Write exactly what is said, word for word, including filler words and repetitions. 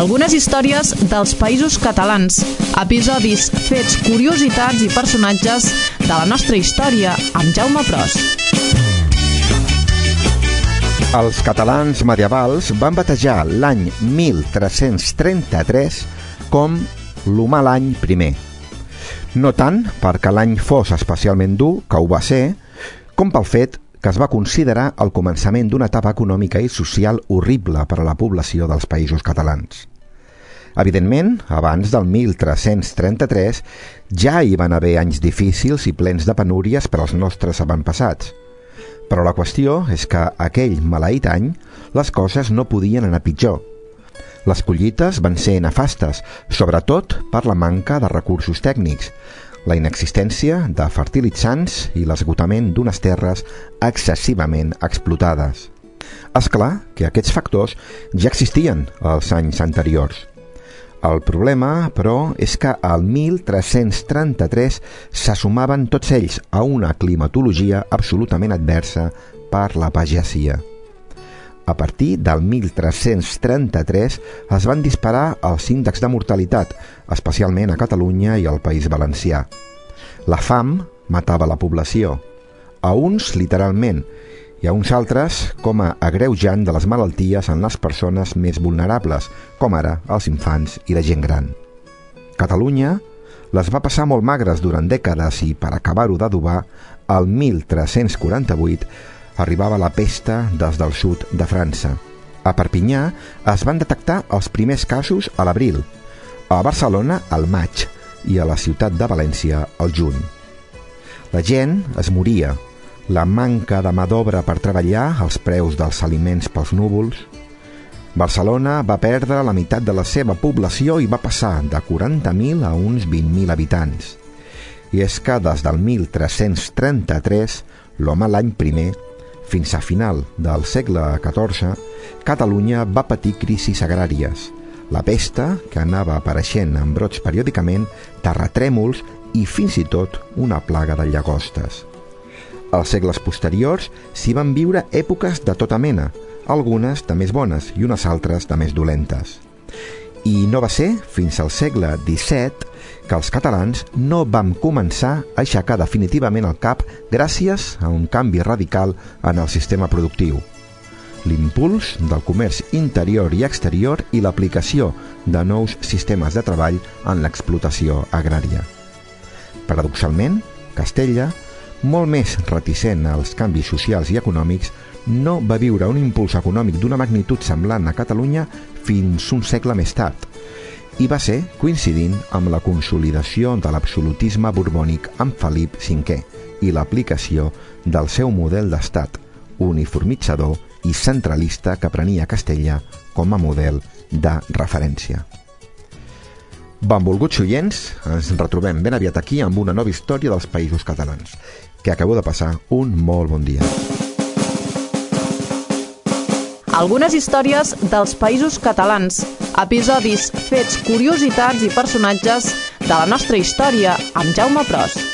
Algunes històries dels Països Catalans, episodis, fets, curiositats i personatges de la nostra història amb Jaume Pros. Els catalans medievals van batejar l'any mil tres-cents trenta-tres com l'humà l'any primer. No tant perquè l'any fos especialment dur, que ho va ser, com pel fet que es va considerar el començament d'una etapa econòmica i social horrible per a la població dels Països Catalans. Evidentment, abans del mil tres-cents trenta-tres ja hi van haver anys difícils i plens de penúries per als nostres avantpassats. Però la qüestió és que aquell maleït any les coses no podien anar pitjor. Les collites van ser nefastes, sobretot per la manca de recursos tècnics, la inexistència de fertilitzants i l'esgotament d'unes terres excessivament explotades. És clar que aquests factors ja existien als anys anteriors. El problema, però, és que al mil tres-cents trenta-tres s'assumaven tots ells a una climatologia absolutament adversa per la pagesia. A partir del mil tres-cents trenta-tres es van disparar els índexs de mortalitat, especialment a Catalunya i al País Valencià. La fam matava la població, a uns literalment, i a uns altres com a agreujant de les malalties en les persones més vulnerables, com ara els infants i la gent gran. Catalunya les va passar molt magres durant dècades i, per acabar-ho d'adobar, al mil tres-cents quaranta-vuit arribava la pesta des del sud de França. A Perpinyà es van detectar els primers casos a l'abril, a Barcelona al maig i a la ciutat de València al juny. La gent es moria, la manca de mà d'obra per treballar, els preus dels aliments pels núvols. Barcelona va perdre la meitat de la seva població i va passar de quaranta mil a uns vint mil habitants. I és que des del mil tres-cents trenta-tres, l'home l'any primer, fins a final del segle catorze, Catalunya va patir crisis agràries, la pesta, que anava apareixent en brots periòdicament, terratrèmols i fins i tot una plaga de llagostes. Als segles posteriors s'hi van viure èpoques de tota mena, algunes de més bones i unes altres de més dolentes. I no va ser fins al segle disset que els catalans no vam començar a aixecar definitivament el cap gràcies a un canvi radical en el sistema productiu. L'impuls del comerç interior i exterior i l'aplicació de nous sistemes de treball en l'explotació agrària. Paradoxalment, Castella, molt més reticent als canvis socials i econòmics, no va viure un impuls econòmic d'una magnitud semblant a Catalunya fins un segle més tard, i va ser coincidint amb la consolidació de l'absolutisme borbònic amb Felip cinquè i l'aplicació del seu model d'estat uniformitzador i centralista que prenia Castella com a model de referència. Benvolguts oients, ens retrobem ben aviat aquí amb una nova història dels Països Catalans. Que acabeu de passar un molt bon dia. Algunes històries dels Països Catalans, episodis, fets, curiositats i personatges de la nostra història amb Jaume Pros.